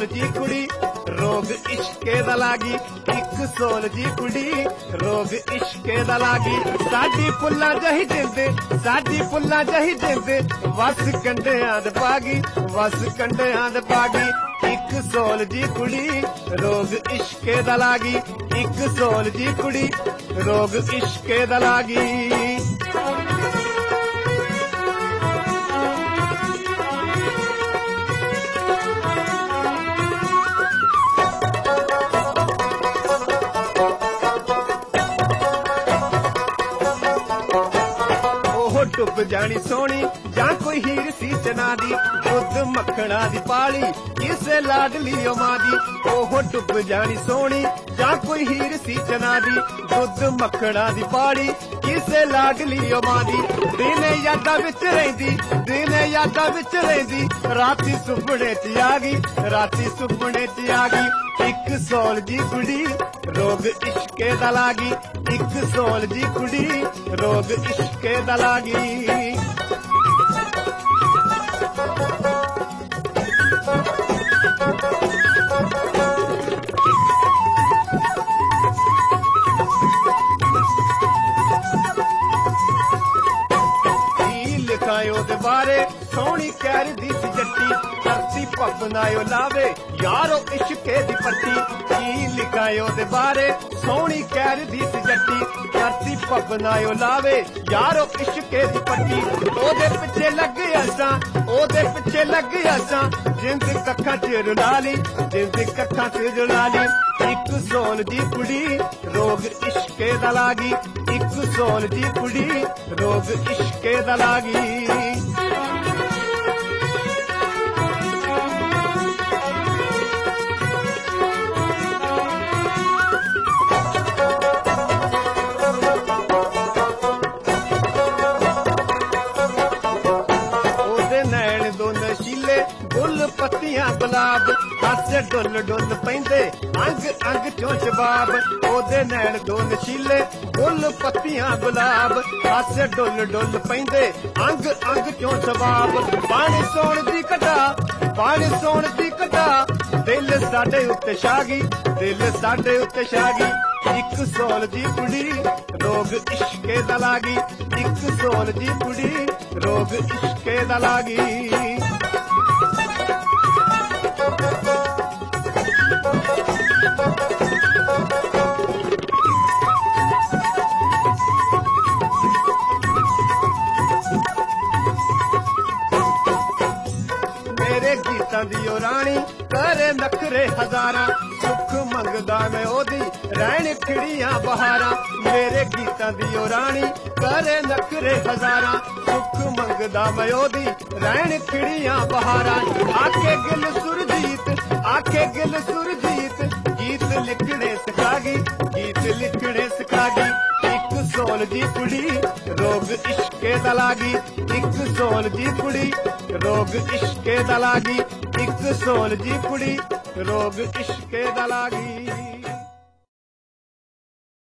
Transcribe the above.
Soul जी कुड़ी रोग इश्के दा लागी, एक सोल जी कुड़ी रोग इश्के दा लागी। साडी पुल्ला जही जिंदे, साडी पुल्ला जही जिंदे, वस कंडियां दे पागी, वस कंडियां दे पागी। एक सोल जी कुड़ी रोग इश्के दा लागी, एक सोल जी कुड़ी रोग इश्के दा लागी। डुब जानी सोनी जां कोई हीर सी चना दी, दुध मक्खणा दी पाली किसे लाडली मां दी। ओह डुब जानी सोनी जां कोई हीर सी चना दी, दुध मक्खणा दी पाली किसे लाडली मां दी। दिन यादां विच रहिंदी, दिन यादां विच रहिंदी, राती सुपने च आ गई, राती सुपने च आ गई। एक सोल जी कुड़ी रोग इश्के दा लागी, एक सोल जी कुड़ी रोग इश्के दा लागी। लिखायो दे बारे सोहनी कैर दी सी जट्टी, धरती पपनायो लावे यारो इश्के दी पट्टी। की लिखायो दे बारे सोहनी कैर दी सी जट्टी, धरती पपनायो लावे यारो इश्के दी पट्टी। ओदे पिछे लग असां, ओदे पिछे लग असां, जिंद कक्खां च रुला ली, जिंद कक्खां च रुला ली। एक सोल जी कुड़ी रोग इश्के दा लागी, एक सोल जी कुड़ी रोग इश्के दा लागी। गुल पत्तियां गुलाब हासे डुल डुल पैंदे, अंग अंग चों जवाब। ओदे नैन दो नशीले गुल पत्तियां गुलाब हासे डुल डुल पैंदे, अंग अंग चों जवाब। पानी सोण दी कटा, पानी सोण दी कटा, दिल साडे उत्ते छागी, दिल साडे उत्ते छागी। एक सोल जी कुड़ी रोग इश्के दा लागी, एक सोल जी कुड़ी रोग इश्के दा लागी। मेरे गीतां दी ओ रानी करे नखरे हजारां, सुख मंगदा मैं ओदी रैन खिड़ियां बहारां। मेरे गीतां दी ओ रानी करे नखरे हजारां, सुख मंगदा मैं ओदी रैन खिड़ियां बहारां। आखे गिल सुरजीत, आखे गिल सुरजीत, गीत लिखने सिखागी, गीत लिखने सिखागी। एक सोल जी कुड़ी रोग इश्के दा लागी, एक सोल जी कुड़ी रोग इश्के दा लागी, एक सोल जी कुड़ी रोग इश्के दा लागी।